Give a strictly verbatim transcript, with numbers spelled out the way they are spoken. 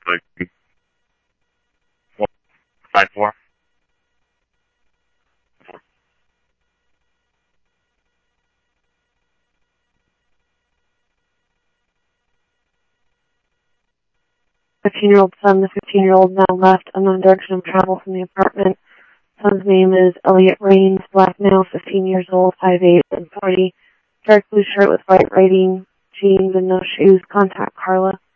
like five four. fifteen-year-old son. The fifteen-year-old now left unknown direction of travel from the apartment. Son's name is Elliot Rains, black male, fifteen years old, five eight and forty. Dark blue shirt with white writing, jeans and no shoes. Contact Carla.